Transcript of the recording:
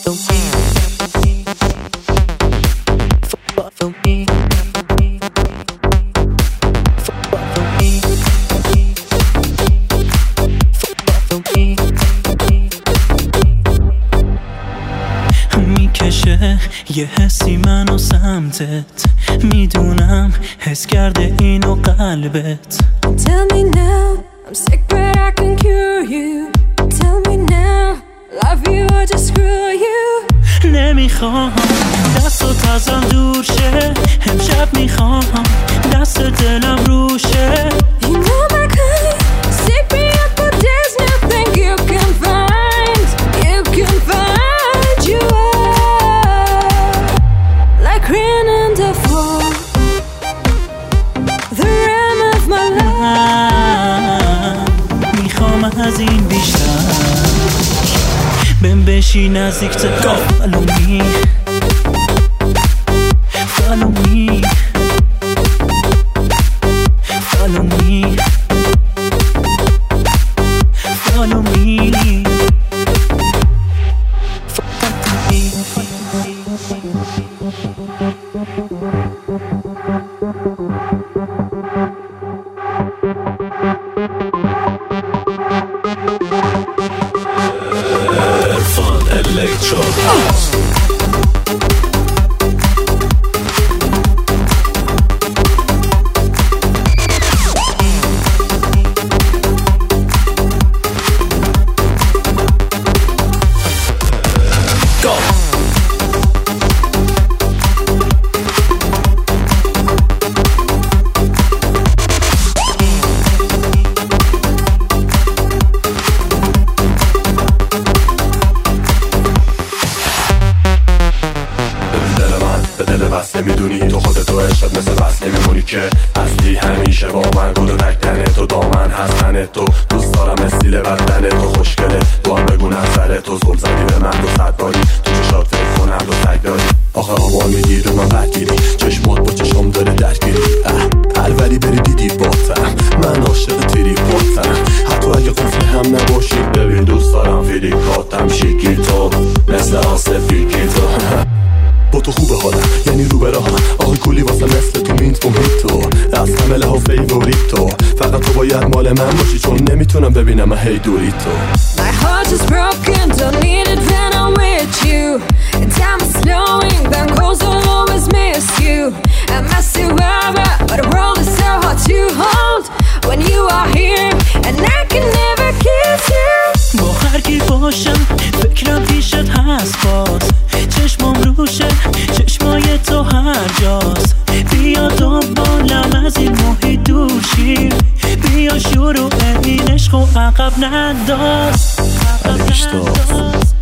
میکشه یه حسی منو سمتت، میدونم حس کرده اینو قلبت. Tell me now, I'm sick but I can cure you. Tell me now, love you or just screw you. نمیخوام دستت ازم دور شه، امشب میخوام دست دلم روشه. You know my kind, sick me up but there's nothing you can find. You can find, you are like rain on the floor, the rim of my life. میخوام از این بیشتر بهم بشی نزدیک تر. Follow me, follow me, follow me, follow me, Fun Electro House. میدونی تو خودتو عشقت مثل بس نمیمونی که هستی همیشه با من. گل و نکتن تو دامن هستن تو دوست دارم استیل بدن تو خوشگله. تو هم بگو نظر تو زل زدی به من 200 باری تو چشات فکر کنم دو تک داری. آخه آوار میگیری من بدگیری چشمات با چشم داره درگیری. الوری بری دیدی باتم من عاشق تیری باتم. حتی اگه قفل هم نباشی ببین دوست دارم فیلیکاتم شیکی تو مثل آسف فیکی تو. با تو خوبه حالم یعنی رو به راهم آقای کلی واسه مثل تو مینت موهیتو از همه لحا فیوریتو. فقط تو باید مال من باشی چون نمیتونم ببینم هی دوری تو. My heart is broken, don't need it when I'm with you. And time is slowing down cause I'll always miss you. I miss you ever, but the world is so hard to hold when you are here and I can never kiss you. با هر کی باشم فکرم پیشت هست باز. چشمام روشه چشمای تو هر جاست. بیا دنبالم از این محیط دور شیم. بیا شروع این عشق و عقب ننداز.